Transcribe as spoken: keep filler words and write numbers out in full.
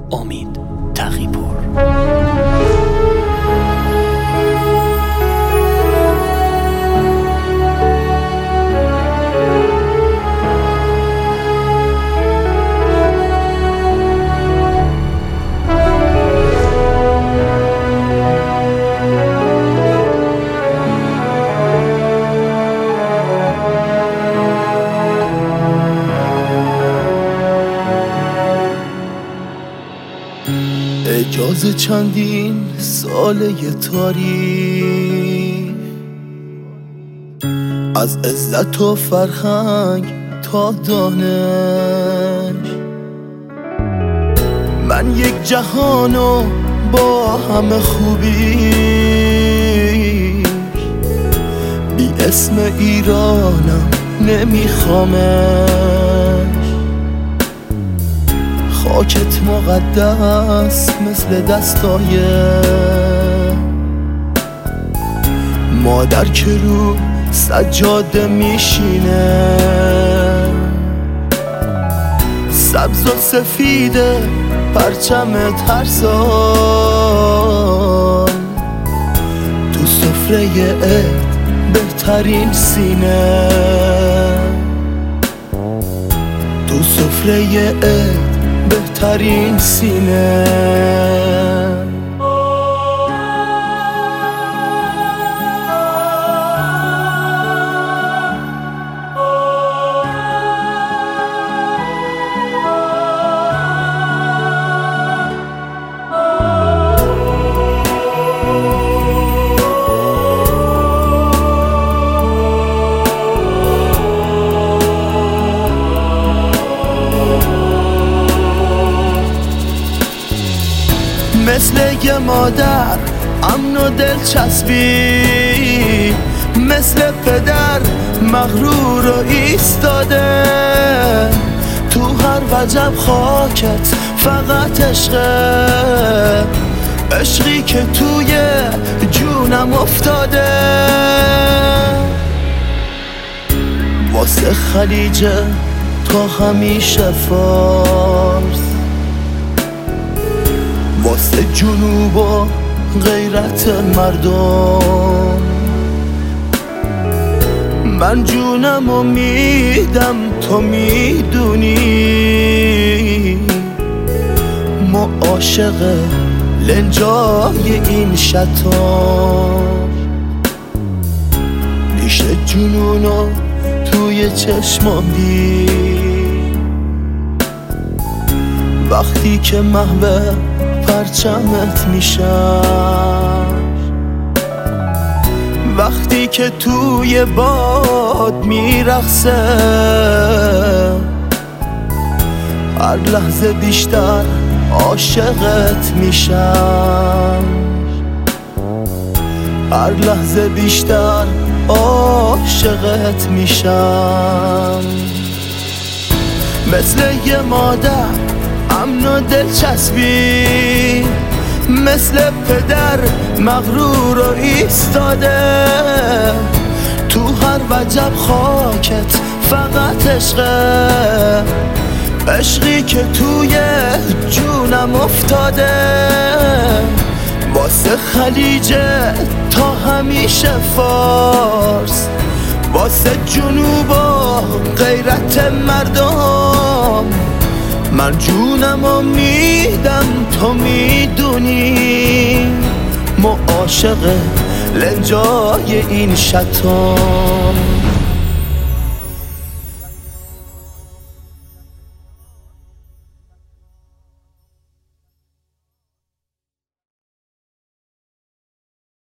امید تقی‌پور. اجازه چندین ساله تاریخ، از عزت و فرهنگ تا دانش، من یک جهانو با همه خوبی بی اسم ایرانم نمیخوامش. خاکت مقدس مثل دستای مادر که رو سجاده میشینه، سبز و سفید پرچمت هر سال تو سفره عید بهترین سینه، تو سفره عید بهترین سینه. مثل یه مادر امن و دلچسبی، مثل پدر مغرور و ایستاده، تو هر وجب خاکت فقط عشقه، عشقی که توی جونم افتاده. واسه خلیجه تا همیشه فارس، واسه جنوب و غیرت مردم، من جونم و میدم تو میدونی، ما عاشق لنجای این شطار، میشه جنونو توی چشمام دید وقتی که محو پرچمت میشم، وقتی که توی باد میرقصه، هر لحظه بیشتر عاشقت میشم، هر لحظه بیشتر عاشقت میشم. مثل یه مادر امن و دلچسبی، مثل پدر مغرور و ایستاده، تو هر وجب خاکت فقط عشقه، عشقی که توی جونم افتاده. واسه خلیجه تا همیشه فارس، واسه جنوب و غیرت مردم، من جونم و میدم تو میدونی، ما عاشق لنجای این شطار.